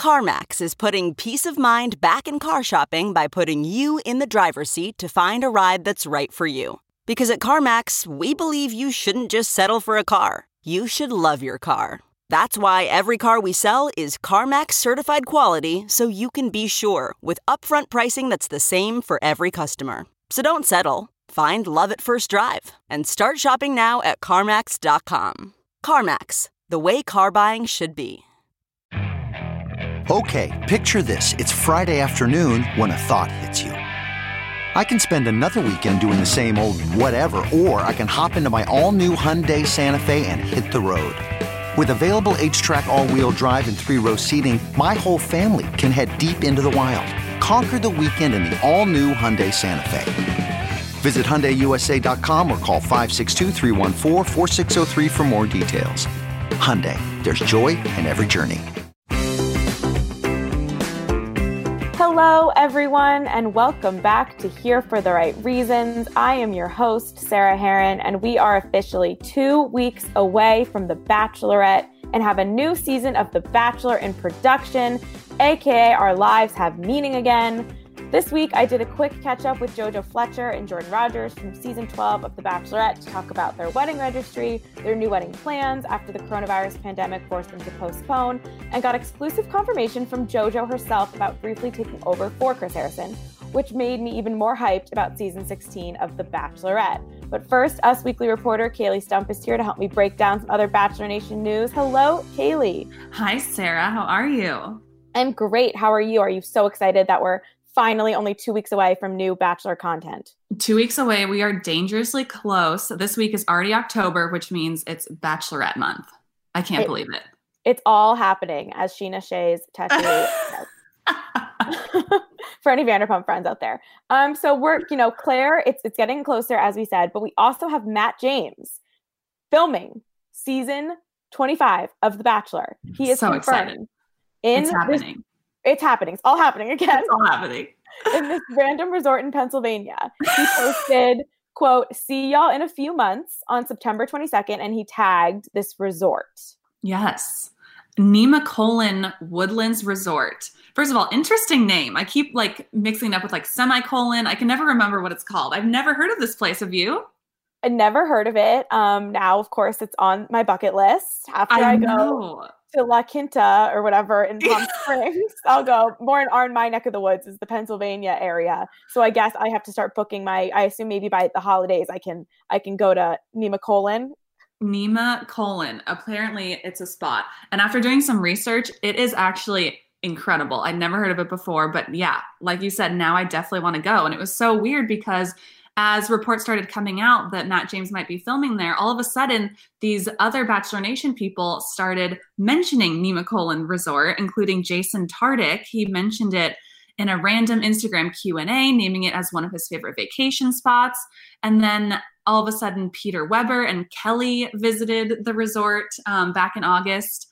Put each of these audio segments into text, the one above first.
CarMax is putting peace of mind back in car shopping by putting you in the driver's seat to find a ride that's right for you. Because at CarMax, we believe you shouldn't just settle for a car. You should love your car. That's why every car we sell is CarMax certified quality, so you can be sure with upfront pricing that's the same for every customer. So don't settle. Find love at first drive and start shopping now at CarMax.com. CarMax, the way car buying should be. Okay, picture this. It's Friday afternoon when a thought hits you. I can spend another weekend doing the same old whatever, or I can hop into my all-new Hyundai Santa Fe and hit the road. With available H-Track all-wheel drive and 3-row seating, my whole family can head deep into the wild. Conquer the weekend in the all-new Hyundai Santa Fe. Visit HyundaiUSA.com or call 562-314-4603 for more details. Hyundai, there's joy in every journey. Hello, everyone, and welcome back to Here for the Right Reasons. I am your host, Sarah Heron, and we are officially 2 weeks away from The Bachelorette and have a new season of The Bachelor in production, aka our lives have meaning again. This week, I did a quick catch-up with JoJo Fletcher and Jordan Rogers from season 12 of The Bachelorette to talk about their wedding registry, their new wedding plans after the coronavirus pandemic forced them to postpone, and got exclusive confirmation from JoJo herself about briefly taking over for Chris Harrison, which made me even more hyped about season 16 of The Bachelorette. But first, Us Weekly reporter Kaylee Stump is here to help me break down some other Bachelor Nation news. Hello, Kaylee. Hi, Sarah. How are you? I'm great. How are you? Are you so excited that we're finally only 2 weeks away from new Bachelor content? 2 weeks away. We are dangerously close. This week is already October, which means it's Bachelorette month. I can't believe it. It's all happening, as Sheena Shea's tattoo says. For any Vanderpump friends out there. So we're, Claire, it's getting closer, as we said, but we also have Matt James filming season 25 of The Bachelor. He is so confirmed. Excited. It's happening. It's happening. It's all happening again. It's all happening. In this random resort in Pennsylvania. He posted, quote, "See y'all in a few months" on September 22nd, and he tagged this resort. Yes. Nemacolin Woodlands Resort. First of all, interesting name. I keep mixing it up with semicolon. I can never remember what it's called. I've never heard of this place. Have you? I never heard of it. Now, of course, it's on my bucket list. After I go to La Quinta or whatever in Palm Springs, I'll go more in my neck of the woods is the Pennsylvania area. So I guess I have to start booking I assume maybe by the holidays I can go to Nemacolin. Nemacolin. Apparently it's a spot. And after doing some research, it is actually incredible. I'd never heard of it before, but yeah, like you said, now I definitely want to go. And it was so weird because as reports started coming out that Matt James might be filming there, all of a sudden, these other Bachelor Nation people started mentioning Nemacolin Resort, including Jason Tartick. He mentioned it in a random Instagram Q&A, naming it as one of his favorite vacation spots. And then all of a sudden, Peter Weber and Kelly visited the resort back in August.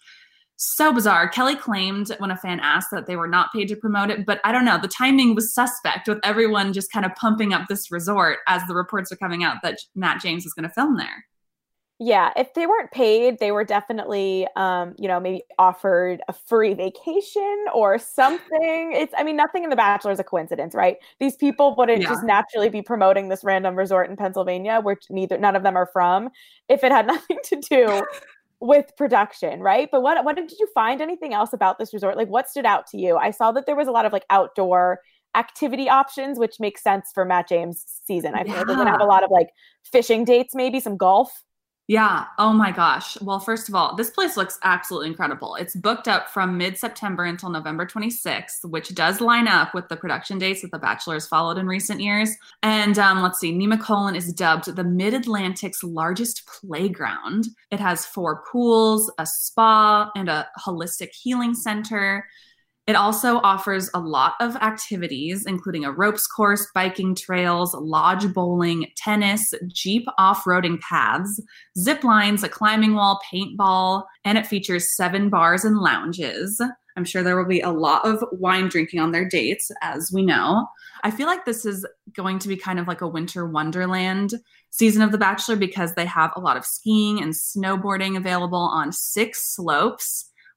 So bizarre. Kelly claimed when a fan asked that they were not paid to promote it, but I don't know. The timing was suspect with everyone just kind of pumping up this resort as the reports are coming out that Matt James was going to film there. Yeah, if they weren't paid, they were definitely, maybe offered a free vacation or something. Nothing in The Bachelor is a coincidence, right? These people wouldn't just naturally be promoting this random resort in Pennsylvania, which none of them are from, if it had nothing to do with production, right? But what did you find anything else about this resort? What stood out to you? I saw that there was a lot of outdoor activity options, which makes sense for Matt James' season. I feel like they're gonna have a lot of fishing dates, maybe some golf. Yeah. Oh my gosh. Well, first of all, this place looks absolutely incredible. It's booked up from mid-September until November 26th, which does line up with the production dates that The Bachelor has followed in recent years. And let's see, Nemacolin is dubbed the Mid-Atlantic's largest playground. It has 4 pools, a spa, and a holistic healing center. It also offers a lot of activities, including a ropes course, biking trails, lodge bowling, tennis, Jeep off-roading paths, zip lines, a climbing wall, paintball, and it features 7 bars and lounges. I'm sure there will be a lot of wine drinking on their dates, as we know. I feel like this is going to be kind of like a winter wonderland season of The Bachelor because they have a lot of skiing and snowboarding available on 6 slopes,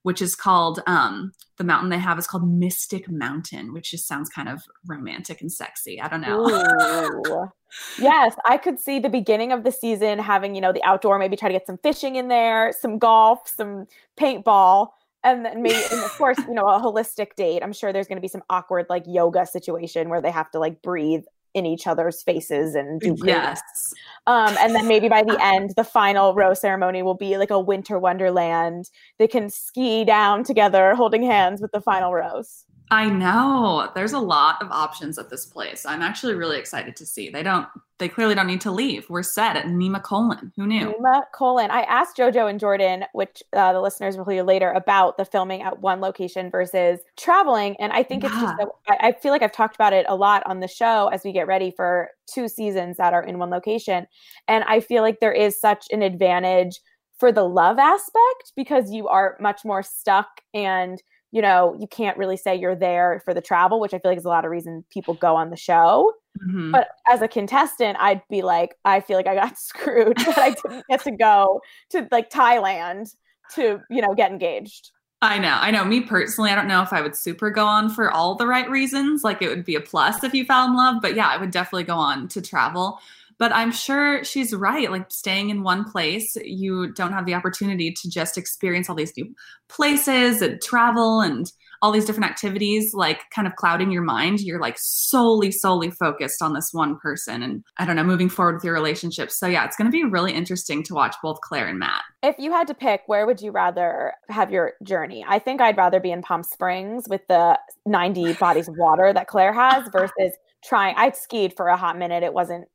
which is called, the mountain they have is called Mystic Mountain, which just sounds kind of romantic and sexy. I don't know. Ooh. Yes, I could see the beginning of the season having, the outdoor, maybe try to get some fishing in there, some golf, some paintball, and then maybe, and of course, a holistic date. I'm sure there's going to be some awkward like yoga situation where they have to like breathe in each other's faces and do yes. And then maybe by the end, the final rose ceremony will be like a winter wonderland. They can ski down together holding hands with the final rose. I know. There's a lot of options at this place. I'm actually really excited to see. They clearly don't need to leave. We're set at Nemacolin. Who knew? Nemacolin. I asked JoJo and Jordan, which the listeners will hear later, about the filming at one location versus traveling. And I think it's just, I feel like I've talked about it a lot on the show as we get ready for 2 seasons that are in one location. And I feel like there is such an advantage for the love aspect because you are much more stuck and you can't really say you're there for the travel, which I feel like is a lot of reason people go on the show. Mm-hmm. But as a contestant, I'd be like, I feel like I got screwed that I didn't get to go to like Thailand to, get engaged. I know. Me personally, I don't know if I would super go on for all the right reasons. Like it would be a plus if you fell in love, but yeah, I would definitely go on to travel. But I'm sure she's right. Like staying in one place, you don't have the opportunity to just experience all these new places and travel and all these different activities, like kind of clouding your mind. You're like solely focused on this one person. And I don't know, moving forward with your relationship. So yeah, it's going to be really interesting to watch both Claire and Matt. If you had to pick, where would you rather have your journey? I think I'd rather be in Palm Springs with the 90 bodies of water that Claire has versus I'd skied for a hot minute. It wasn't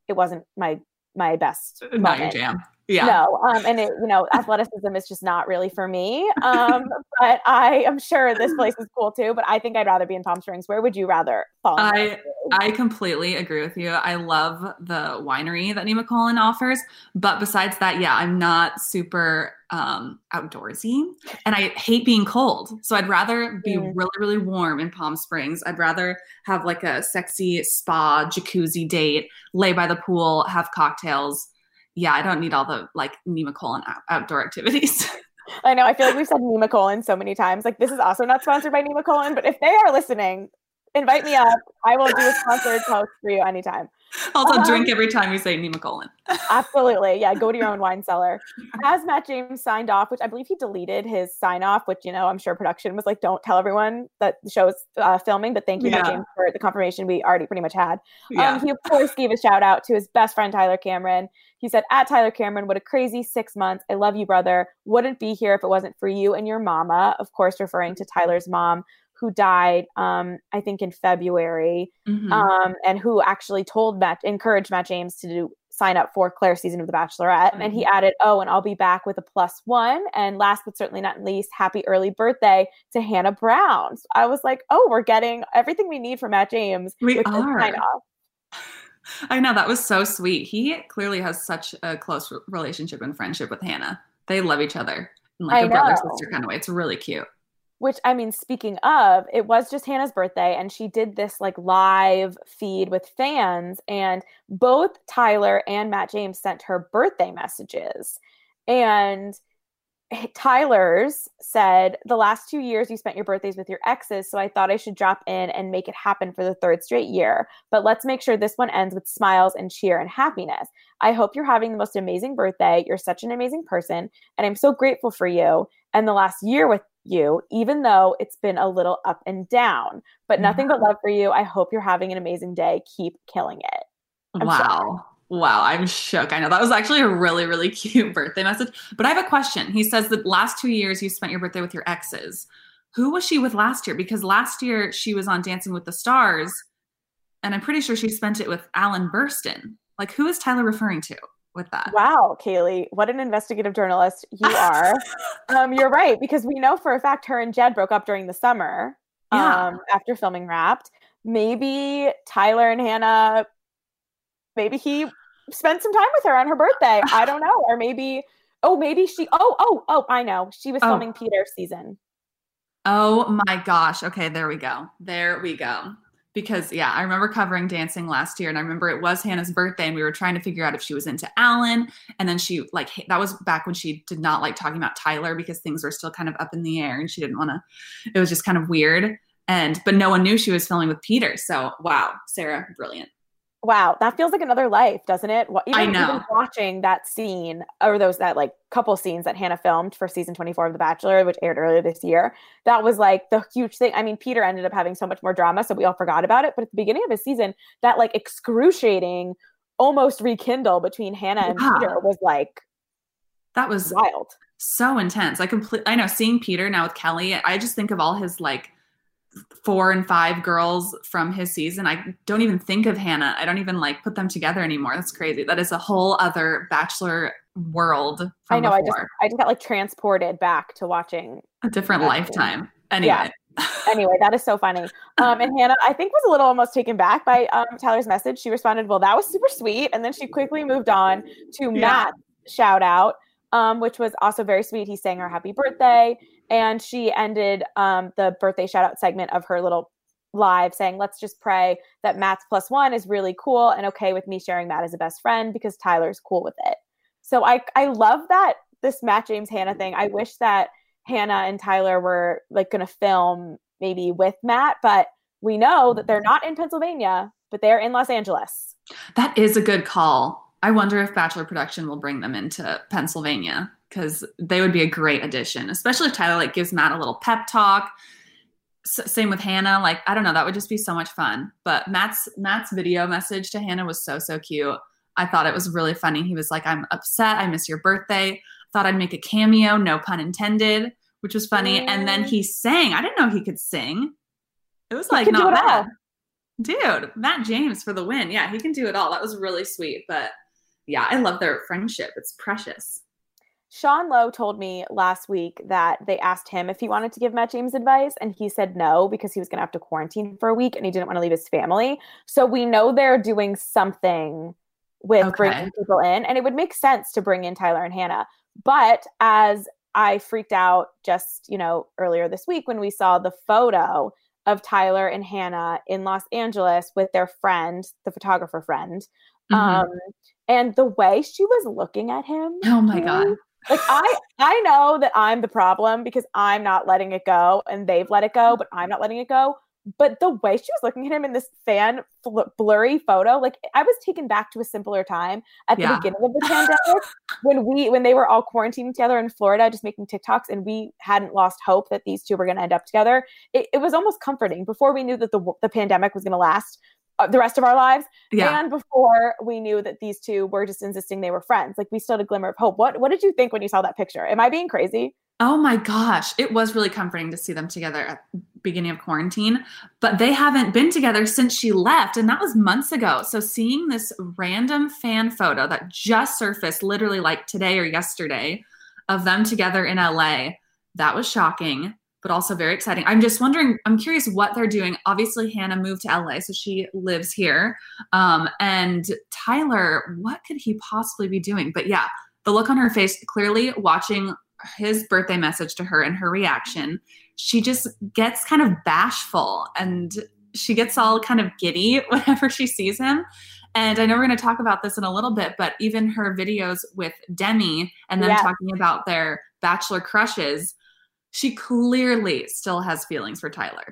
my best moment. Not your jam. Yeah. No. And it, athleticism is just not really for me. But I am sure this place is cool too, but I think I'd rather be in Palm Springs. Where would you rather fall? I completely agree with you. I love the winery that Nemacolin offers, but besides that, yeah, I'm not super outdoorsy and I hate being cold. So I'd rather be really, really warm in Palm Springs. I'd rather have like a sexy spa jacuzzi date, lay by the pool, have cocktails. Yeah, I don't need all the like Nemacolin outdoor activities. I know. I feel like we've said Nemacolin so many times. Like this is also not sponsored by Nemacolin, but if they are listening, invite me up. I will do a sponsored post for you anytime. Also drink every time you say Nemacolin. Absolutely. Yeah. Go to your own wine cellar. As Matt James signed off, which I believe he deleted his sign off, which, I'm sure production was like, don't tell everyone that the show is filming, but thank you, Matt James, for the confirmation we already pretty much had. Yeah. He of course gave a shout out to his best friend, Tyler Cameron. He said, at Tyler Cameron, what a crazy 6 months. I love you, brother. Wouldn't be here if it wasn't for you and your mama, of course, referring to Tyler's mom, who died, I think in February, and who actually encouraged Matt James to sign up for Claire's season of The Bachelorette. Mm-hmm. And he added, and I'll be back with a +1. And last but certainly not least, happy early birthday to Hannah Brown. So I was like, we're getting everything we need from Matt James. We are. I know, that was so sweet. He clearly has such a close relationship and friendship with Hannah. They love each other in like a brother-sister kind of way. It's really cute. Which, I mean, speaking of, it was just Hannah's birthday and she did this like live feed with fans, and both Tyler and Matt James sent her birthday messages. And Tyler's said, the last 2 years you spent your birthdays with your exes, so I thought I should drop in and make it happen for the 3rd straight year. But let's make sure this one ends with smiles and cheer and happiness. I hope you're having the most amazing birthday. You're such an amazing person, and I'm so grateful for you and the last year with you, even though it's been a little up and down, but nothing but love for you. I hope you're having an amazing day. Keep killing it. Wow, I'm shook. I know that was actually a really, really cute birthday message, but I have a question. He says the last 2 years you spent your birthday with your exes. Who was she with last year? Because last year she was on Dancing with the Stars, and I'm pretty sure she spent it with Alan Burstyn. Like, who is Tyler referring to with that? Wow, Kaylee, what an investigative journalist you are. You're right, because we know for a fact her and Jed broke up during the summer after filming Wrapped. Maybe Tyler and Hannah, maybe he spent some time with her on her birthday. I don't know. Or maybe she, I know. She was filming Peter's season. Oh my gosh. Okay, there we go. Because I remember covering Dancing last year, and I remember it was Hannah's birthday, and we were trying to figure out if she was into Alan. And then she that was back when she did not like talking about Tyler because things were still kind of up in the air, and she didn't want to. It was just kind of weird, but no one knew she was filming with Peter. So wow, Sarah, brilliant. Wow, that feels like another life, doesn't it? I know. Even watching that scene, or that like couple scenes that Hannah filmed for season 24 of The Bachelor, which aired earlier this year, that was like the huge thing. I mean, Peter ended up having so much more drama, so we all forgot about it. But at the beginning of his season, that like excruciating, almost rekindle between Hannah and Peter was like, that was wild, so intense. I know, seeing Peter now with Kelly, I just think of all his like 4 and 5 girls from his season. I don't even think of Hannah. I don't even like put them together anymore. That's crazy. That is a whole other Bachelor world. I know. Before. I just got like transported back to watching a different lifetime. Anyway. Yeah. Anyway, that is so funny. And Hannah, I think, was a little almost taken back by Tyler's message. She responded, "Well, that was super sweet," and then she quickly moved on to Matt's shout out, which was also very sweet. He sang her happy birthday. And she ended the birthday shout out segment of her little live saying, "Let's just pray that Matt's +1 is really cool and okay with me sharing Matt as a best friend because Tyler's cool with it." So I love that this Matt James Hannah thing. I wish that Hannah and Tyler were like going to film maybe with Matt, but we know that they're not in Pennsylvania, but they're in Los Angeles. That is a good call. I wonder if Bachelor production will bring them into Pennsylvania, because they would be a great addition, especially if Tyler like gives Matt a little pep talk. Same with Hannah. Like, I don't know, that would just be so much fun. But Matt's video message to Hannah was so cute. I thought it was really funny. He was like, "I'm upset. I miss your birthday. Thought I'd make a cameo, no pun intended," which was funny. And then he sang. I didn't know he could sing. It was like not bad. Dude, Matt James for the win. Yeah, he can do it all. That was really sweet. But yeah, I love their friendship. It's precious. Sean Lowe told me last week that they asked him if he wanted to give Matt James advice, and he said no because he was going to have to quarantine for a week and he didn't want to leave his family. So we know they're doing something with bringing people in, and it would make sense to bring in Tyler and Hannah. But as I freaked out just, earlier this week when we saw the photo of Tyler and Hannah in Los Angeles with their friend, the photographer friend, and the way she was looking at him. Oh my God. Like, I know that I'm the problem because I'm not letting it go and they've let it go, but I'm not letting it go. But the way she was looking at him in this blurry photo, like, I was taken back to a simpler time at the beginning of the pandemic when they were all quarantining together in Florida, just making TikToks, and we hadn't lost hope that these two were going to end up together. It was almost comforting before we knew that the pandemic was going to last the rest of our lives. And before we knew that these two were just insisting they were friends. Like, we still had a glimmer of hope. What did you think when you saw that picture? Am I being crazy? Oh my gosh. It was really comforting to see them together at the beginning of quarantine, but they haven't been together since she left. And that was months ago. So seeing this random fan photo that just surfaced literally like today or yesterday of them together in LA, that was shocking, but also very exciting. I'm just wondering, I'm curious what they're doing. Obviously, Hannah moved to LA, so she lives here. And Tyler, what could he possibly be doing? But yeah, the look on her face, clearly watching his birthday message to her and her reaction, she just gets kind of bashful and she gets all kind of giddy whenever she sees him. And I know we're going to talk about this in a little bit, but even her videos with Demi and them talking about their Bachelor crushes, she clearly still has feelings for Tyler.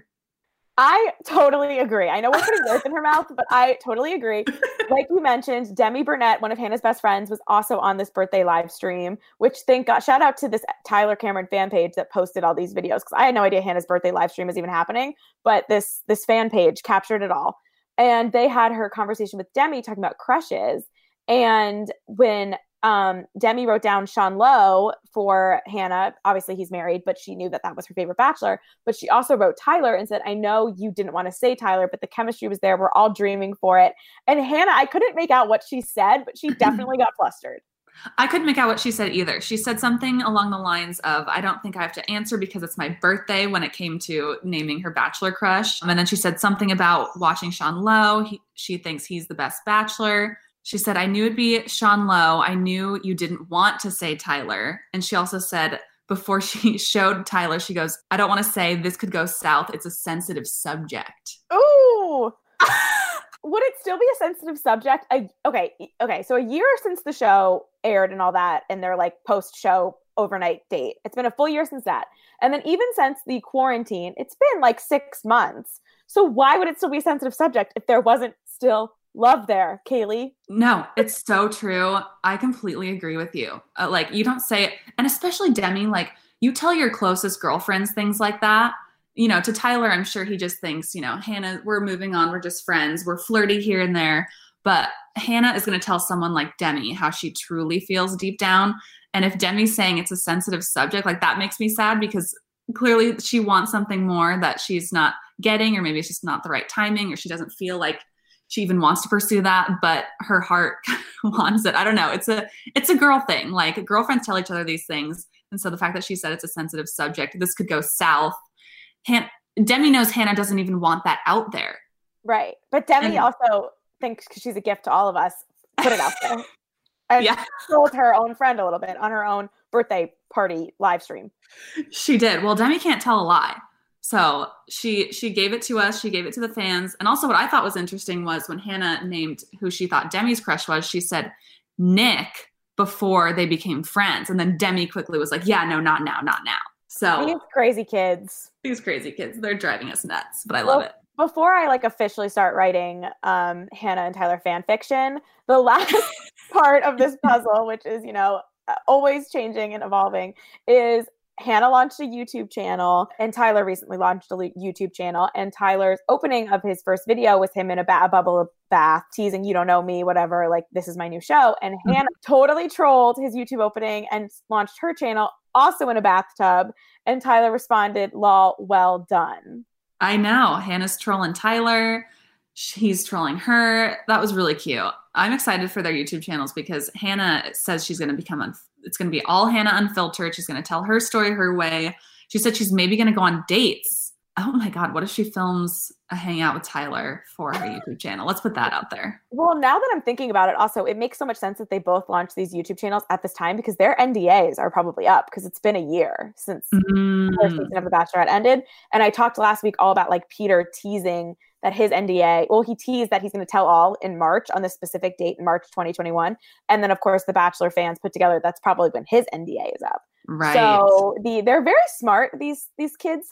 I totally agree. I know we're putting words in her mouth, but I totally agree. Like you mentioned, Demi Burnett, one of Hannah's best friends, was also on this birthday live stream, which thank God, shout out to this Tyler Cameron fan page that posted all these videos, because I had no idea Hannah's birthday live stream was even happening, but this fan page captured it all. And they had her conversation with Demi talking about crushes. And when Demi wrote down Sean Lowe for Hannah, obviously he's married, but she knew that that was her favorite Bachelor. But she also wrote Tyler and said, "I know you didn't want to say Tyler, but the chemistry was there. We're all dreaming for it." And Hannah, I couldn't make out what she said, but she definitely got flustered. I couldn't make out what she said either. She said something along the lines of, "I don't think I have to answer because it's my birthday," when it came to naming her Bachelor crush. And then she said something about watching Sean Lowe. She thinks he's the best Bachelor. She said, "I knew it'd be Sean Lowe. I knew you didn't want to say Tyler." And she also said, before she showed Tyler, she goes, I don't want to say this could go south. It's a sensitive subject. Ooh. Would it still be a sensitive subject? Okay. So a year since the show aired and all that, and their like post-show overnight date. It's been a full year since that. And then even since the quarantine, it's been like 6 months. So why would it still be a sensitive subject if there wasn't still love there, Kaylee? No, it's so true. I completely agree with you. Like, you don't say it. And especially Demi, like, you tell your closest girlfriends things like that. You know, to Tyler, I'm sure he just thinks, you know, Hannah, we're moving on. We're just friends. We're flirty here and there. But Hannah is going to tell someone like Demi how she truly feels deep down. And if Demi's saying it's a sensitive subject, like, that makes me sad because clearly she wants something more that she's not getting, or maybe it's just not the right timing, or she doesn't feel like she even wants to pursue that, but her heart wants it. I don't know. It's a girl thing. Like, girlfriends tell each other these things. And so the fact that she said it's a sensitive subject, this could go south. Demi knows Hannah doesn't even want that out there. Right. But Demi also thinks, because she's a gift to all of us, put it out there. And told her own friend a little bit on her own birthday party live stream. She did. Well, Demi can't tell a lie. So she gave it to us. She gave it to the fans. And also what I thought was interesting was when Hannah named who she thought Demi's crush was, she said Nick before they became friends. And then Demi quickly was like, yeah, no, not now, not now. So these crazy kids, they're driving us nuts, but I love it. Before I like officially start writing Hannah and Tyler fan fiction, the last part of this puzzle, which is, you know, always changing and evolving, is Hannah launched a YouTube channel and Tyler recently launched a YouTube channel, and Tyler's opening of his first video was him in a bubble bath teasing, you don't know me, whatever, like, this is my new show. And Hannah totally trolled his YouTube opening and launched her channel also in a bathtub. And Tyler responded, lol, well done. I know. Hannah's trolling Tyler. He's trolling her. That was really cute. I'm excited for their YouTube channels because Hannah says she's going to become it's going to be all Hannah Unfiltered. She's going to tell her story her way. She said she's maybe going to go on dates. Oh my God, what if she films a hangout with Tyler for her YouTube channel? Let's put that out there. Well, now that I'm thinking about it, also, it makes so much sense that they both launched these YouTube channels at this time because their NDAs are probably up because it's been a year since the first season of The Bachelorette ended. And I talked last week all about like Peter teasing that his NDA, well, he teased that he's going to tell all in March on this specific date in March 2021. And then, of course, the Bachelor fans put together that's probably when his NDA is up. Right. So they're very smart, these kids.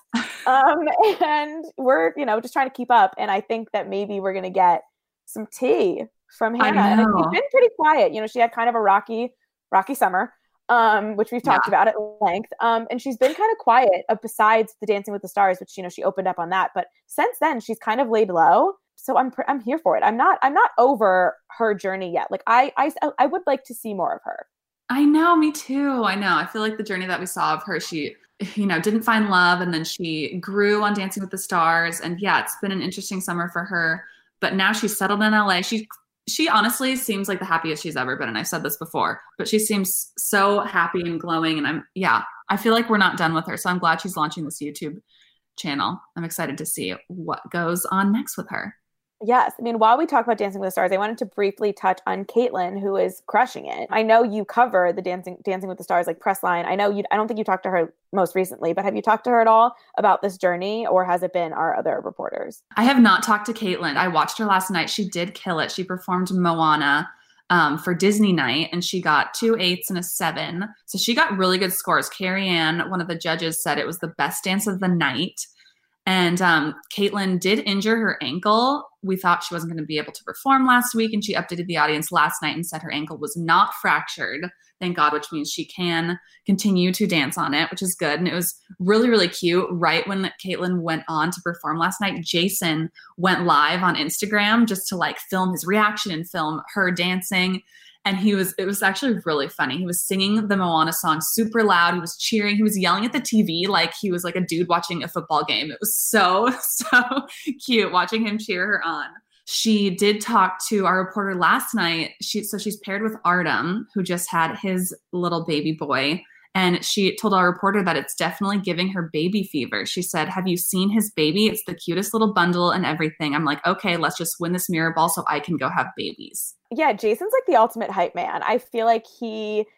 And we're, you know, just trying to keep up. And I think that maybe we're going to get some tea from Hannah. And she's been pretty quiet. You know, she had kind of a rocky summer, which we've talked about at length. And she's been kind of quiet besides the Dancing with the Stars, which, you know, she opened up on that. But since then, she's kind of laid low. So I'm here for it. I'm not over her journey yet. Like I would like to see more of her. I know, me too. I know. I feel like the journey that we saw of her, she, you know, didn't find love, and then she grew on Dancing with the Stars. And yeah, it's been an interesting summer for her. But now she's settled in LA. She honestly seems like the happiest she's ever been. And I've said this before, but she seems so happy and glowing. And I feel like we're not done with her. So I'm glad she's launching this YouTube channel. I'm excited to see what goes on next with her. Yes. I mean, while we talk about Dancing with the Stars, I wanted to briefly touch on Kaitlyn, who is crushing it. I know you cover the Dancing with the Stars, like press line. I don't think you talked to her most recently, but have you talked to her at all about this journey, or has it been our other reporters? I have not talked to Kaitlyn. I watched her last night. She did kill it. She performed Moana for Disney night, and she got 2 8s and a 7. So she got really good scores. Carrie Ann, one of the judges, said it was the best dance of the night. And Kaitlyn did injure her ankle. We thought she wasn't going to be able to perform last week, and she updated the audience last night and said her ankle was not fractured, thank God, which means she can continue to dance on it, which is good. And it was really, really cute. Right when Kaitlyn went on to perform last night, Jason went live on Instagram just to like film his reaction and film her dancing. And it was actually really funny. He was singing the Moana song super loud. He was cheering. He was yelling at the TV like he was like a dude watching a football game. It was so, so cute watching him cheer her on. She did talk to our reporter last night. She's paired with Artem, who just had his little baby boy. And she told our reporter that it's definitely giving her baby fever. She said, have you seen his baby? It's the cutest little bundle and everything. I'm like, okay, let's just win this mirror ball so I can go have babies. Yeah, Jason's like the ultimate hype man. I feel like he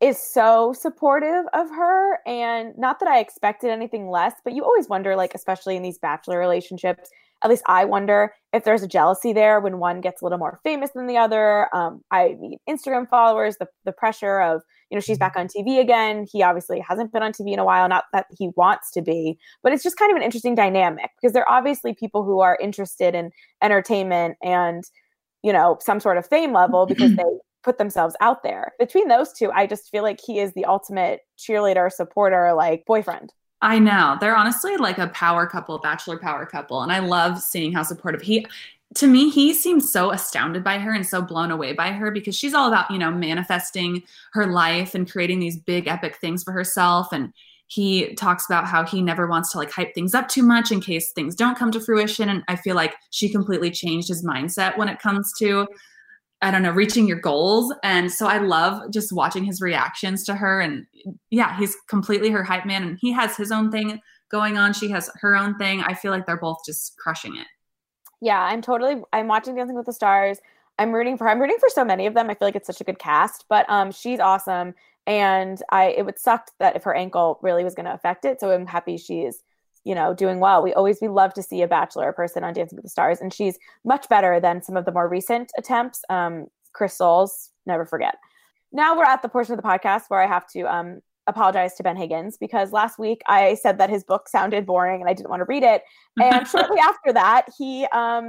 is so supportive of her. And not that I expected anything less, but you always wonder, like, especially in these bachelor relationships, at least I wonder if there's a jealousy there when one gets a little more famous than the other. I mean, Instagram followers, the pressure of, she's back on TV again. He obviously hasn't been on TV in a while, not that he wants to be, but it's just kind of an interesting dynamic because they're obviously people who are interested in entertainment and, some sort of fame level because they put themselves out there. Between those two, I just feel like he is the ultimate cheerleader, supporter, like boyfriend. I know. They're honestly like a power couple, bachelor power couple. And I love seeing how supportive to me, he seems so astounded by her and so blown away by her because she's all about, manifesting her life and creating these big epic things for herself. And he talks about how he never wants to like hype things up too much in case things don't come to fruition. And I feel like she completely changed his mindset when it comes to, I don't know, reaching your goals. And so I love just watching his reactions to her. And yeah, he's completely her hype man and he has his own thing going on. She has her own thing. I feel like they're both just crushing it. Yeah, I'm watching Dancing with the Stars. I'm rooting for so many of them. I feel like it's such a good cast, but she's awesome. And it would suck that if her ankle really was going to affect it. So I'm happy she's, doing well. We love to see a bachelor person on Dancing with the Stars, and she's much better than some of the more recent attempts. Chris Soules, never forget. Now we're at the portion of the podcast where I have to apologize to Ben Higgins because last week I said that his book sounded boring and I didn't want to read it. And shortly after that, he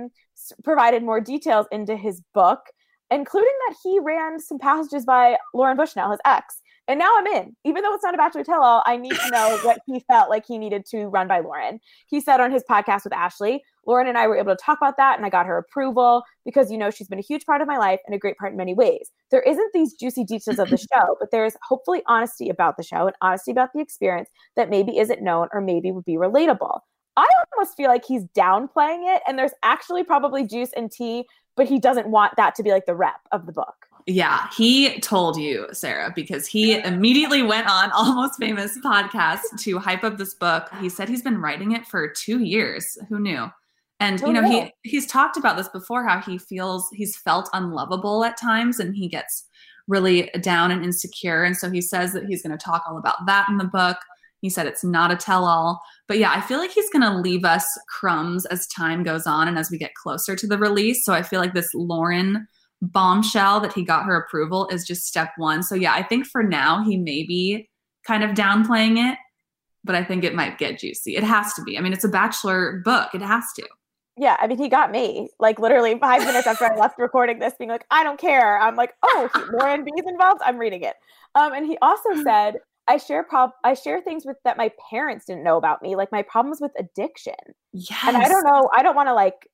provided more details into his book, including that he ran some passages by Lauren Bushnell, his ex. And now I'm in. Even though it's not a Bachelor tell-all, I need to know what he felt like he needed to run by Lauren. He said on his podcast with Ashley, Lauren and I were able to talk about that and I got her approval because, she's been a huge part of my life and a great part in many ways. There isn't these juicy details of the show, but there's hopefully honesty about the show and honesty about the experience that maybe isn't known or maybe would be relatable. I almost feel like he's downplaying it and there's actually probably juice and tea, but he doesn't want that to be like the rep of the book. Yeah, he told you, Sarah, because he immediately went on Almost Famous podcast to hype up this book. He said he's been writing it for 2 years. Who knew? And, he's talked about this before, how he's felt unlovable at times and he gets really down and insecure. And so he says that he's going to talk all about that in the book. He said it's not a tell-all. But yeah, I feel like he's going to leave us crumbs as time goes on and as we get closer to the release. So I feel like this Lauren bombshell that he got her approval is just step one. So yeah, I think for now he may be kind of downplaying it, but I think it might get juicy. It has to be. I mean, it's a Bachelor book. It has to. Yeah, I mean, he got me like literally 5 minutes after I left recording this being like, I don't care. I'm like, oh, Lauren B's involved. I'm reading it. And he also said, I share things that my parents didn't know about me, like my problems with addiction. Yes. And I don't know. I don't want to like,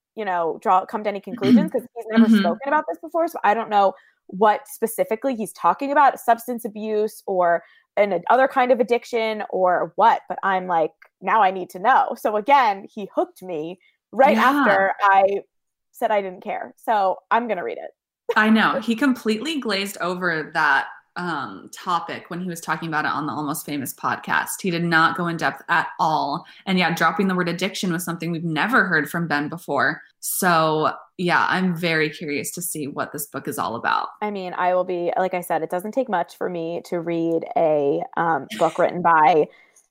come to any conclusions because he's never spoken about this before. So I don't know what specifically he's talking about, substance abuse or an other kind of addiction or what, but I'm like, now I need to know. So again, he hooked me right after I said I didn't care. So I'm going to read it. I know. He completely glazed over that topic when he was talking about it on the Almost Famous podcast. He did not go in depth at all. And yeah, dropping the word addiction was something we've never heard from Ben before. So yeah, I'm very curious to see what this book is all about. I mean, I will be, like I said, it doesn't take much for me to read a book written by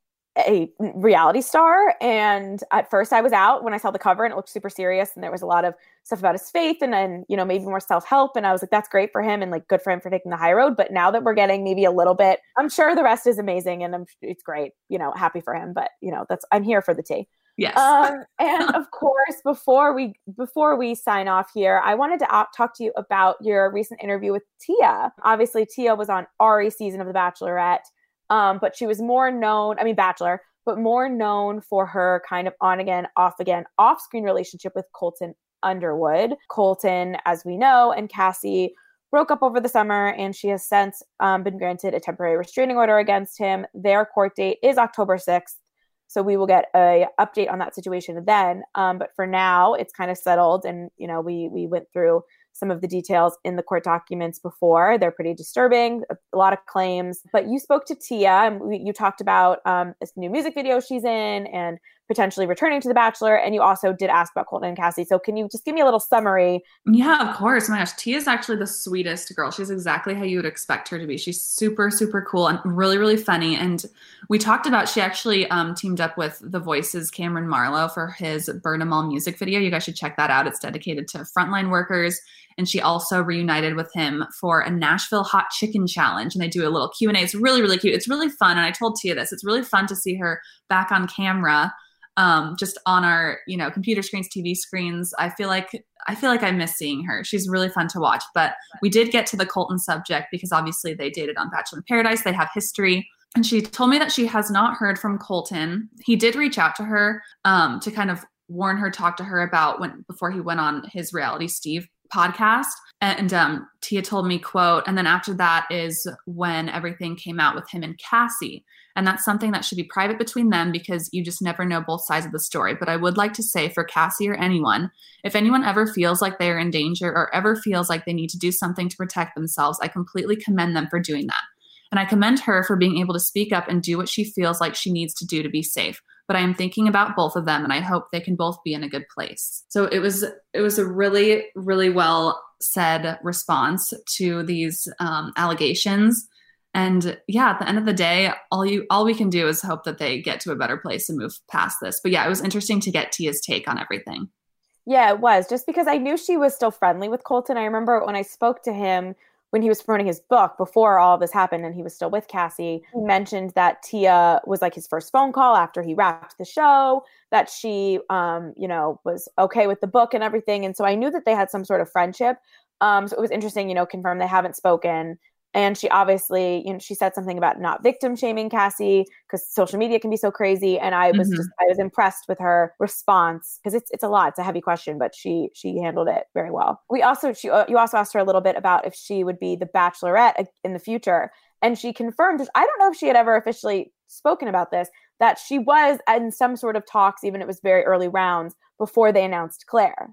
a reality star. And at first I was out when I saw the cover and it looked super serious. And there was a lot of stuff about his faith and then, maybe more self-help. And I was like, that's great for him and like good for him for taking the high road. But now that we're getting maybe a little bit, I'm sure the rest is amazing and it's great, happy for him. But I'm here for the tea. Yes. And of course, before we sign off here, I wanted to talk to you about your recent interview with Tia. Obviously, Tia was on Ari's season of The Bachelorette. But she was more known, Bachelor, but more known for her kind of on again, off-screen relationship with Colton Underwood. Colton, as we know, and Cassie broke up over the summer, and she has since been granted a temporary restraining order against him. Their court date is October 6th, so we will get a update on that situation then. But for now, it's kind of settled, and we went through some of the details in the court documents before. They're pretty disturbing, a lot of claims. But you spoke to Tia and you talked about this new music video she's in and potentially returning to The Bachelor. And you also did ask about Colton and Cassie. So can you just give me a little summary? Yeah, of course. Oh my gosh, Tia is actually the sweetest girl. She's exactly how you would expect her to be. She's super, super cool and really, really funny. And we talked about, she actually teamed up with The Voice's Cameron Marlowe for his Burn 'Em All music video. You guys should check that out. It's dedicated to frontline workers. And she also reunited with him for a Nashville hot chicken challenge. And they do a little Q&A. It's really, really cute. It's really fun. And I told Tia this. It's really fun to see her back on camera, just on our, computer screens, TV screens. I feel like I miss seeing her. She's really fun to watch. But we did get to the Colton subject because obviously they dated on Bachelor in Paradise. They have history. And she told me that she has not heard from Colton. He did reach out to her to kind of warn her, talk to her about before he went on his Reality Steve podcast. And Tia told me, quote, and then after that is when everything came out with him and Cassie. And that's something that should be private between them because you just never know both sides of the story. But I would like to say for Cassie or anyone, if anyone ever feels like they're in danger or ever feels like they need to do something to protect themselves, I completely commend them for doing that. And I commend her for being able to speak up and do what she feels like she needs to do to be safe. But I am thinking about both of them and I hope they can both be in a good place. So it was a really, really well said response to these allegations. And yeah, at the end of the day, all we can do is hope that they get to a better place and move past this. But yeah, it was interesting to get Tia's take on everything. Yeah, it was. Just because I knew she was still friendly with Colton. I remember when I spoke to him when he was promoting his book before all of this happened and he was still with Cassie, he mentioned that Tia was like his first phone call after he wrapped the show, that she, was okay with the book and everything. And so I knew that they had some sort of friendship. So it was interesting, confirm they haven't spoken. And she obviously, she said something about not victim shaming Cassie because social media can be so crazy. And I was I was impressed with her response because it's a lot. It's a heavy question, but she handled it very well. You also asked her a little bit about if she would be the Bachelorette in the future. And she confirmed, I don't know if she had ever officially spoken about this, that she was in some sort of talks, even it was very early rounds before they announced Claire.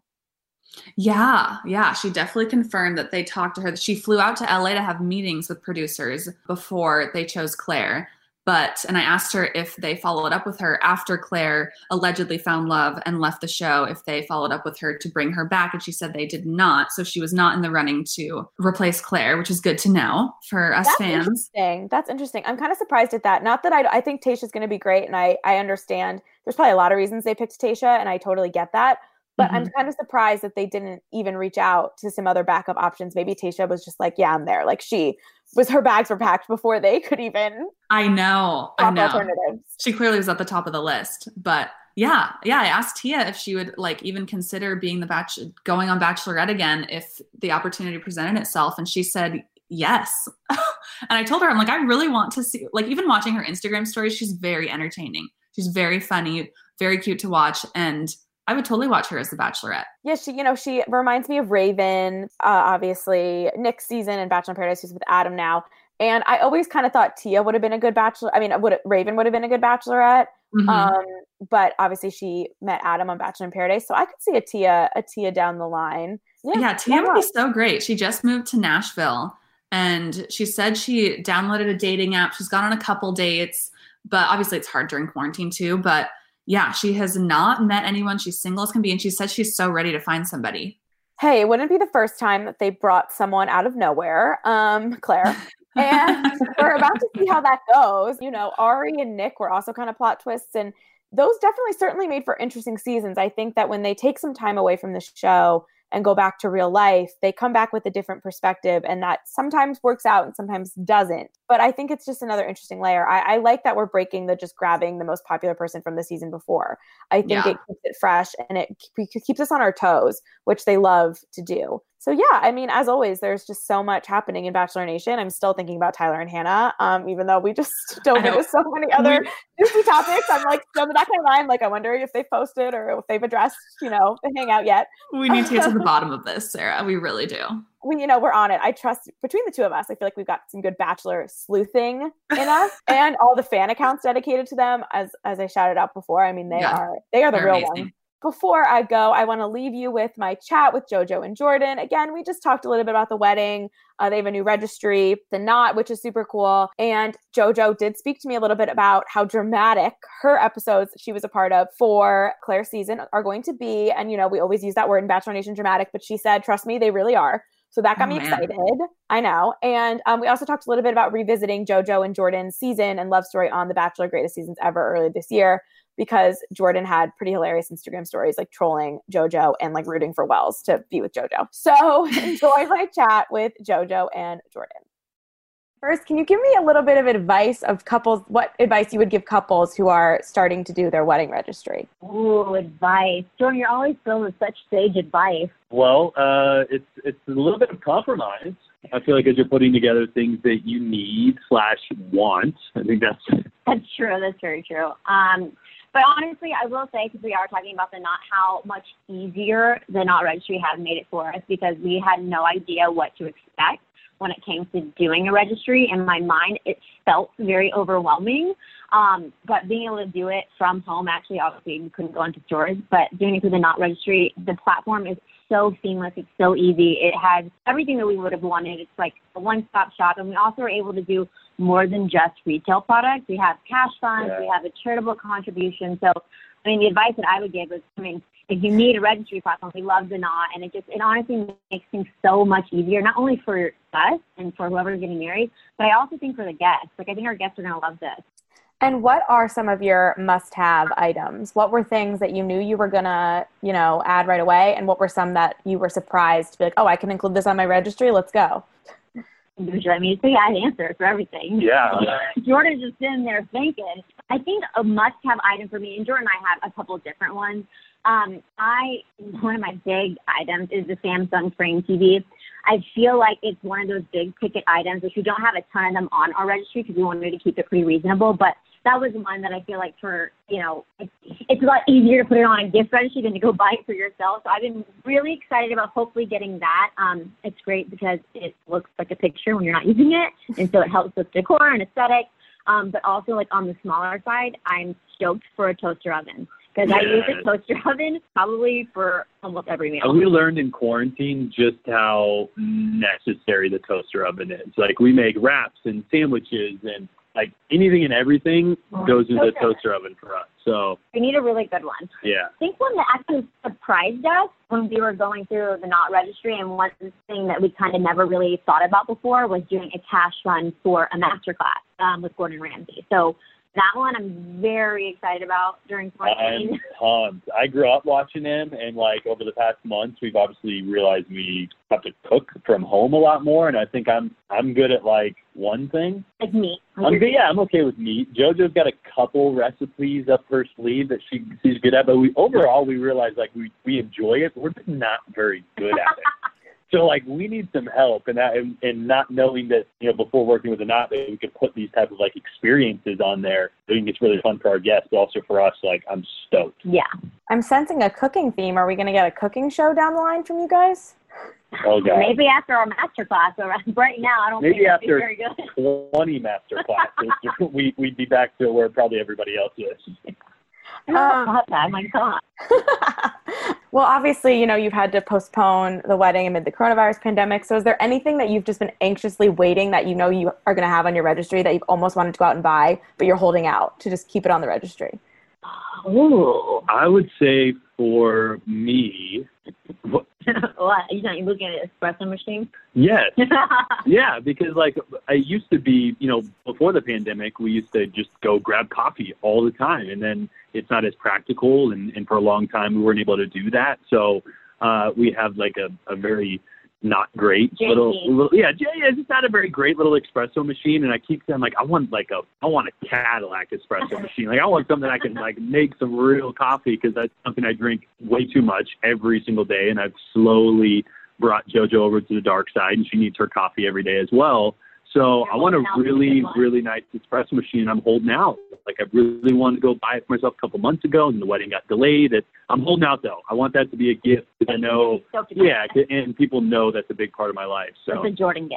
Yeah. She definitely confirmed that they talked to her. She flew out to LA to have meetings with producers before they chose Claire. And I asked her if they followed up with her after Claire allegedly found love and left the show, if they followed up with her to bring her back. And she said they did not. So she was not in the running to replace Claire, which is good to know for us fans. That's interesting. I'm kind of surprised at that. Not that I think Tayshia's going to be great. And I understand there's probably a lot of reasons they picked Tayshia and I totally get that. But I'm kind of surprised that they didn't even reach out to some other backup options. Maybe Tayshia was just like, yeah, I'm there. Like her bags were packed before they could even. I know. Alternatives. She clearly was at the top of the list. But yeah. I asked Tia if she would even consider being going on Bachelorette again if the opportunity presented itself. And she said yes. And I told her, I'm like, I really want to see, even watching her Instagram stories, she's very entertaining. She's very funny, very cute to watch. And I would totally watch her as the Bachelorette. Yeah, she reminds me of Raven, obviously. Nick's season in Bachelor in Paradise, who's with Adam now. And I always kind of thought Tia would have been a good Bachelor. I mean, Raven would have been a good Bachelorette. But obviously she met Adam on Bachelor in Paradise. So I could see a Tia down the line. Yeah, Tia would be so great. She just moved to Nashville. And she said she downloaded a dating app. She's gone on a couple dates. But obviously it's hard during quarantine too. But yeah, she has not met anyone. She's single as can be. And she said she's so ready to find somebody. Hey, it wouldn't be the first time that they brought someone out of nowhere, Claire. And we're about to see how that goes. Ari and Nick were also kind of plot twists. And those certainly made for interesting seasons. I think that when they take some time away from the show and go back to real life, they come back with a different perspective. And that sometimes works out and sometimes doesn't. But I think it's just another interesting layer. I like that we're breaking the just grabbing the most popular person from the season before. I think it keeps it fresh and it keeps us on our toes, which they love to do. So yeah, I mean, as always, there's just so much happening in Bachelor Nation. I'm still thinking about Tyler and Hannah, even though we just dove into so many other juicy topics. I'm still in the back of my mind, I wonder if they've posted or if they've addressed, the hangout yet. We need to get to the bottom of this, Sarah. We really do. We're on it. I trust between the two of us, I feel like we've got some good Bachelor sleuthing in us and all the fan accounts dedicated to them. As I shouted out before, I mean, they are the real ones. before I go, I want to leave you with my chat with JoJo and Jordan. Again, we just talked a little bit about the wedding. They have a new registry, The Knot, which is super cool. And JoJo did speak to me a little bit about how dramatic her episodes she was a part of for Claire's season are going to be. And, you know, we always use that word in Bachelor Nation, dramatic, but she said, trust me, they really are. So that got me excited. I know. And we also talked a little bit about revisiting JoJo and Jordan's season and love story on The Bachelor Greatest Seasons Ever earlier this year, because Jordan had pretty hilarious Instagram stories like trolling JoJo and like rooting for Wells to be with JoJo. So enjoy my chat with JoJo and Jordan. First, can you give me a little bit of advice of couples, what advice you would give couples who are starting to do their wedding registry? Ooh, advice. Jordan, you're always filled with such sage advice. Well, it's a little bit of compromise. I feel like as you're putting together things that you need / want, I think That's true. That's very true. But honestly, I will say, because we are talking about The Knot, how much easier The Knot registry has made it for us, because we had no idea what to expect when it came to doing a registry. In my mind, it felt very overwhelming. But being able to do it from home, actually, obviously, you couldn't go into stores, but doing it through The Knot registry, the platform is so seamless. It's so easy. It has everything that we would have wanted. It's like a one-stop shop. And we also are able to do more than just retail products. We have cash funds. We have a charitable contribution. So, I mean, the advice that I would give is, I mean, if you need a registry platform, we love The Knot, and it honestly makes things so much easier, not only for us and for whoever's getting married, but I also think for the guests. Like, I think our guests are going to love this. And what are some of your must-have items? What were things that you knew you were going to, you know, add right away? And what were some that you were surprised to be like, oh, I can include this on my registry? Let's go. Usually, I mean, I had answers for everything. Yeah. Jordan's just sitting there thinking. I think a must-have item for me, and Jordan and I have a couple of different ones. One of my big items is the Samsung Frame TV. I feel like it's one of those big ticket items, which we don't have a ton of them on our registry because we wanted to keep it pretty reasonable. But that was one that I feel like for, you know, it's a lot easier to put it on a gift registry than to go buy it for yourself. So I've been really excited about hopefully getting that. It's great because it looks like a picture when you're not using it. And so it helps with decor and aesthetic. But also, like, on the smaller side, I'm stoked for a toaster oven. Because I use a toaster oven probably for almost every meal. We learned in quarantine just how necessary the toaster oven is. Like, we make wraps and sandwiches and, like, anything and everything goes into the toaster oven for us. So we need a really good one. Yeah. I think one that actually surprised us when we were going through the Knot registry, and one thing that we kind of never really thought about before was doing a cash fund for a masterclass with Gordon Ramsay. So that one I'm very excited about during quarantine. I'm pumped. I grew up watching him, and, like, over the past months, we've obviously realized we have to cook from home a lot more, and I think I'm good at, like, one thing. Like meat. I'm okay with meat. JoJo's got a couple recipes up her sleeve that she's good at, but overall we realize, like, we enjoy it, but we're just not very good at it. So, like, we need some help in that, and not knowing that, you know, before working with The Knot, that we could put these type of, like, experiences on there. I think it's really fun for our guests, but also for us. Like, I'm stoked. Yeah. I'm sensing a cooking theme. Are we going to get a cooking show down the line from you guys? Oh, God. Maybe after our master class. So right now, I don't think it'd be very good. Maybe after 20 master classes, we'd be back to where probably everybody else is. My God. Well, obviously, you know, you've had to postpone the wedding amid the coronavirus pandemic. So is there anything that you've just been anxiously waiting that you know you are going to have on your registry that you've almost wanted to go out and buy, but you're holding out to just keep it on the registry? Ooh. I would say for me... What? You looking at an espresso machine? Yes. Yeah, because, like, I used to be, you know, before the pandemic, we used to just go grab coffee all the time, and then it's not as practical, and for a long time we weren't able to do that. So we have, like, a very not great little it's just not a very great little espresso machine, and I keep saying, like, I want a Cadillac espresso machine. Like, I want something I can, like, make some real coffee, because that's something I drink way too much every single day, and I've slowly brought JoJo over to the dark side, and she needs her coffee every day as well. So I want a really, really nice espresso machine. I'm holding out. Like, I really wanted to go buy it for myself a couple months ago, and the wedding got delayed. I'm holding out, though. I want that to be a gift, because I know, and people know that's a big part of my life. So it's a Jordan gift.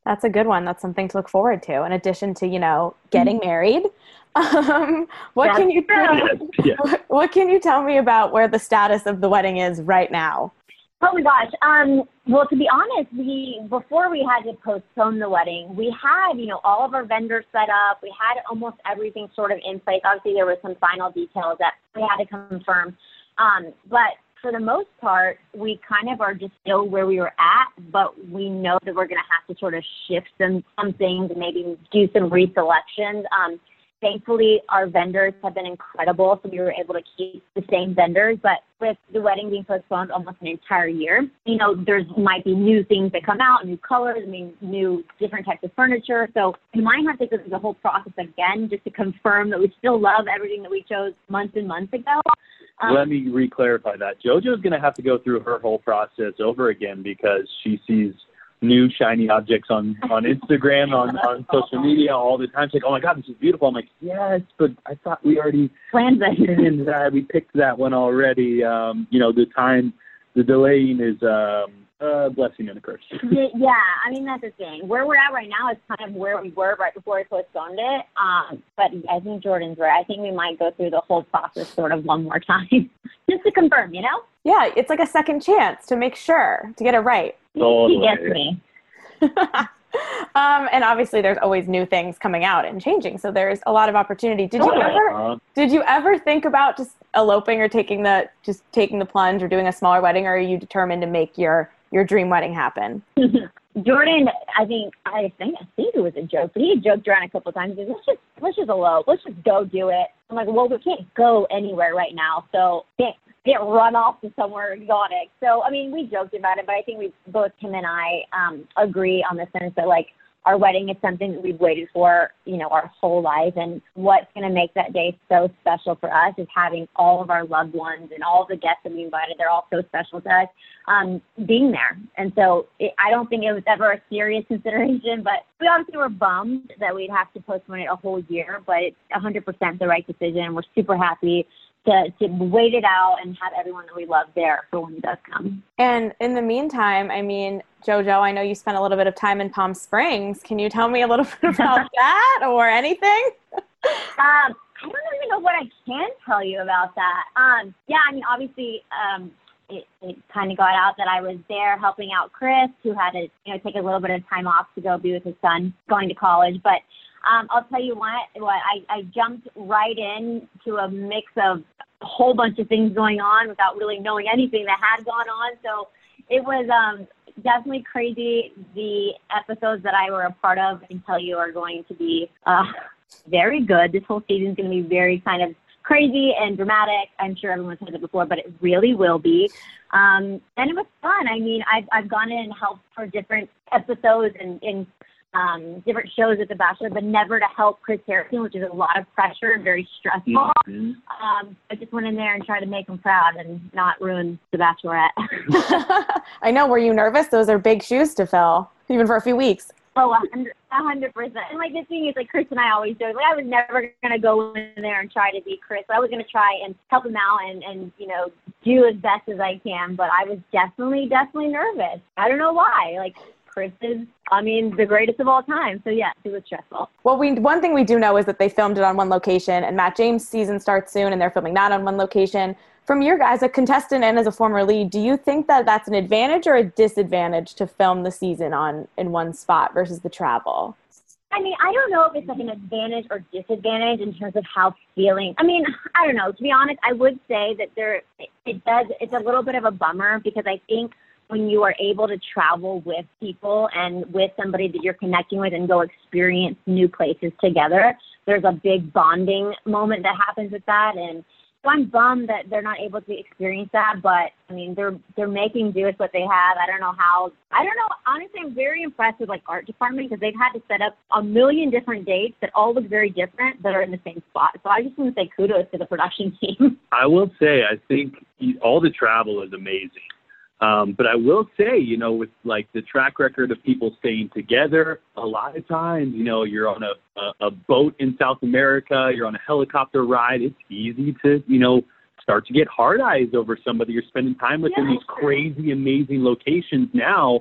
That's a good one. That's something to look forward to. In addition to, getting married, what can you tell me about where the status of the wedding is right now? Oh my gosh. Well, to be honest, before we had to postpone the wedding, we had, all of our vendors set up. We had almost everything sort of in place. Obviously, there were some final details that we had to confirm. But for the most part, we kind of are just still where we were at, but we know that we're going to have to sort of shift some things and maybe do some reselections. Thankfully, our vendors have been incredible, so we were able to keep the same vendors. But with the wedding being postponed almost an entire year, there might be new things that come out, new colors, new different types of furniture. So we might have to go through the whole process again just to confirm that we still love everything that we chose months and months ago. Let me re-clarify that. JoJo's going to have to go through her whole process over again because she sees new shiny objects on Instagram, on social media all the time. It's like, oh my God, this is beautiful. I'm like, yes, but I thought we already planned that. We picked that one already. The delaying is a blessing and a curse. Yeah, that's the thing. Where we're at right now is kind of where we were right before we postponed it. But I think Jordan's right. I think we might go through the whole process sort of one more time just to confirm, Yeah, it's like a second chance to make sure, to get it right. He gets me. And obviously there's always new things coming out and changing. So there's a lot of opportunity. Did you ever think about just eloping or taking the plunge or doing a smaller wedding, or are you determined to make your dream wedding happen? Jordan, I think it was a joke, but he joked around a couple of times. He said, let's just elope. Let's just go do it. I'm like, well, we can't go anywhere right now. So get run off to somewhere exotic. So, we joked about it, but I think both Kim and I agree on the sense that, like, our wedding is something that we've waited for, our whole life. And what's going to make that day so special for us is having all of our loved ones and all the guests that we invited. They're all so special to us, being there. And so I don't think it was ever a serious consideration, but we obviously were bummed that we'd have to postpone it a whole year, but it's 100% the right decision. We're super happy to wait it out and have everyone that we love there for when it does come. And in the meantime, JoJo, I know you spent a little bit of time in Palm Springs. Can you tell me a little bit about that or anything? I don't even know what I can tell you about that. Obviously, it kind of got out that I was there helping out Chris, who had to take a little bit of time off to go be with his son going to college. But I'll tell you what, I jumped right in to a mix of a whole bunch of things going on without really knowing anything that had gone on. So it was definitely crazy. The episodes that I were a part of, I can tell you, are going to be very good. This whole season is going to be very kind of crazy and dramatic. I'm sure everyone's heard it before, but it really will be. And it was fun. I've gone in and helped for different episodes and different shows at The Bachelor, but never to help Chris Harrison, which is a lot of pressure and very stressful. Mm-hmm. I just went in there and tried to make him proud and not ruin The Bachelorette. I know. Were you nervous? Those are big shoes to fill, even for a few weeks. Oh, 100%. And the thing is, Chris and I always joke, I was never going to go in there and try to be Chris. I was going to try and help him out and do as best as I can. But I was definitely nervous. I don't know why. Chris is, the greatest of all time. So, yes, it was stressful. Well, one thing we do know is that they filmed it on one location, and Matt James' season starts soon, and they're filming that on one location. From your guys, a contestant and as a former lead, do you think that that's an advantage or a disadvantage to film the season in one spot versus the travel? I don't know if it's an advantage or disadvantage in terms of how feeling. I don't know. To be honest, I would say that it's a little bit of a bummer because I think when you are able to travel with people and with somebody that you're connecting with and go experience new places together, there's a big bonding moment that happens with that. And so I'm bummed that they're not able to experience that, but they're making do with what they have. I don't know. Honestly, I'm very impressed with art department because they've had to set up a million different dates that all look very different that are in the same spot. So I just want to say kudos to the production team. I will say, I think all the travel is amazing. But I will say, with the track record of people staying together, a lot of times, you're on a boat in South America, you're on a helicopter ride. It's easy to, start to get hard eyes over somebody you're spending time with in these crazy, amazing locations now.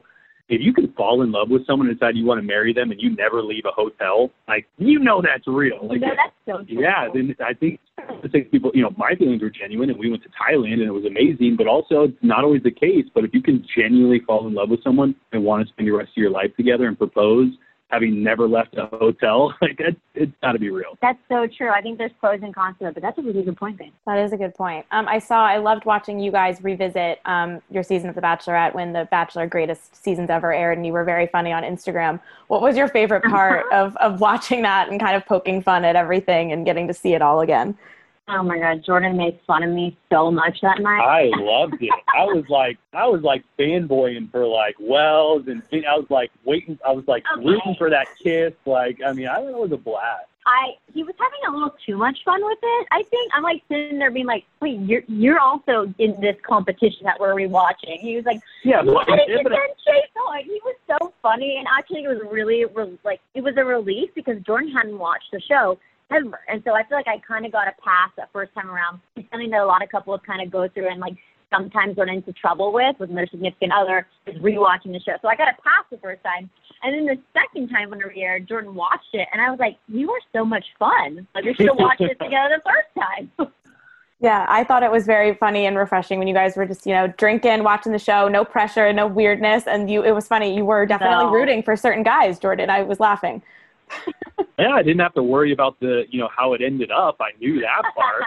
if you can fall in love with someone and decide you want to marry them and you never leave a hotel, like, that's real. Like, that's so true. Yeah, then I think people, my feelings were genuine, and we went to Thailand and it was amazing, but also it's not always the case. But if you can genuinely fall in love with someone and want to spend the rest of your life together and propose, having never left a hotel, like, it's got to be real. That's so true. I think there's pros and cons to it, but that's a really good point, Ben. That is a good point. I loved watching you guys revisit your season of The Bachelorette when The Bachelor Greatest Seasons Ever aired, and you were very funny on Instagram. What was your favorite part of watching that and kind of poking fun at everything and getting to see it all again? Oh my God, Jordan made fun of me so much that night. I loved it. I was like fanboying for like Wells, and I was like waiting. I was like rooting for that kiss. Like, I thought it was a blast. He was having a little too much fun with it. I think I'm like sitting there being like, wait, you're also in this competition that we're rewatching. He was like, yeah, he was so funny, and actually it was really it was a relief because Jordan hadn't watched the show ever. And so I feel like I kind of got a pass that first time around. It's something that a lot of couples kind of go through and like sometimes run into trouble with their significant other is rewatching the show. So I got a pass the first time. And then the second time when it aired, Jordan watched it and I was like, you are so much fun. Like, we should have watched it together the first time. Yeah, I thought it was very funny and refreshing when you guys were just, drinking, watching the show, no pressure, no weirdness. And it was funny. You were definitely rooting for certain guys, Jordan. I was laughing. Yeah, I didn't have to worry about how it ended up. I knew that part,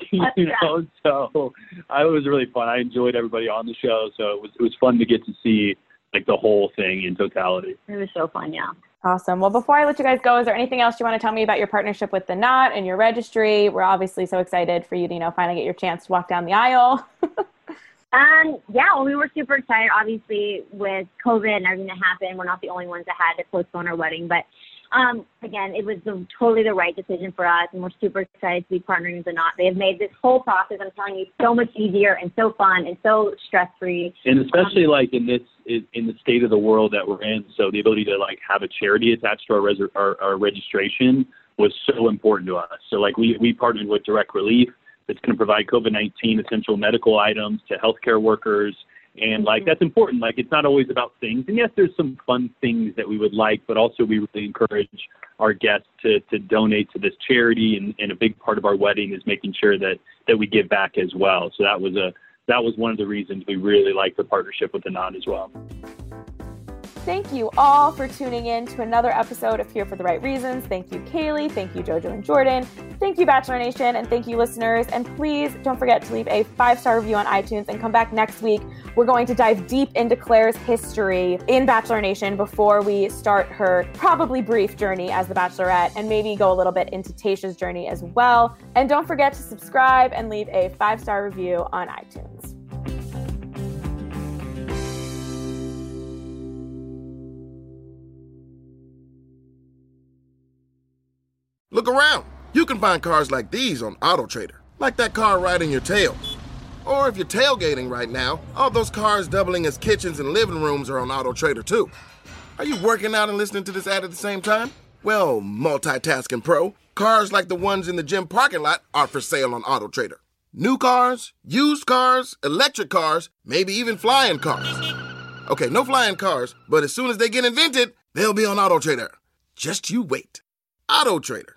so it was really fun. I enjoyed everybody on the show, so it was fun to get to see like the whole thing in totality. It was so fun, yeah. Awesome. Well, before I let you guys go, is there anything else you want to tell me about your partnership with The Knot and your registry? We're obviously so excited for you to, finally get your chance to walk down the aisle. We were super excited. Obviously, with COVID and everything that happened, we're not the only ones that had to postpone our wedding, but again, it was totally the right decision for us, and we're super excited to be partnering with The Knot. They have made this whole process, I'm telling you, so much easier and so fun and so stress-free. And especially like in the state of the world that we're in, so the ability to like have a charity attached to our registration was so important to us. So like we partnered with Direct Relief that's going to provide COVID-19 essential medical items to healthcare workers. And like, that's important. Like, it's not always about things. And yes, there's some fun things that we would like, but also we really encourage our guests to donate to this charity. And a big part of our wedding is making sure that we give back as well. So that was one of the reasons we really like the partnership with The Knot as well. Thank you all for tuning in to another episode of Here for the Right Reasons. Thank you, Kaylee. Thank you, Jojo and Jordan. Thank you, Bachelor Nation. And thank you, listeners. And please don't forget to leave a 5-star review on iTunes and come back next week. We're going to dive deep into Claire's history in Bachelor Nation before we start her probably brief journey as the Bachelorette, and maybe go a little bit into Tayshia's journey as well. And don't forget to subscribe and leave a 5-star review on iTunes. Look around. You can find cars like these on AutoTrader, like that car right in your tail. Or if you're tailgating right now, all those cars doubling as kitchens and living rooms are on AutoTrader too. Are you working out and listening to this ad at the same time? Well, multitasking pro, cars like the ones in the gym parking lot are for sale on AutoTrader. New cars, used cars, electric cars, maybe even flying cars. Okay, no flying cars, but as soon as they get invented, they'll be on AutoTrader. Just you wait. AutoTrader.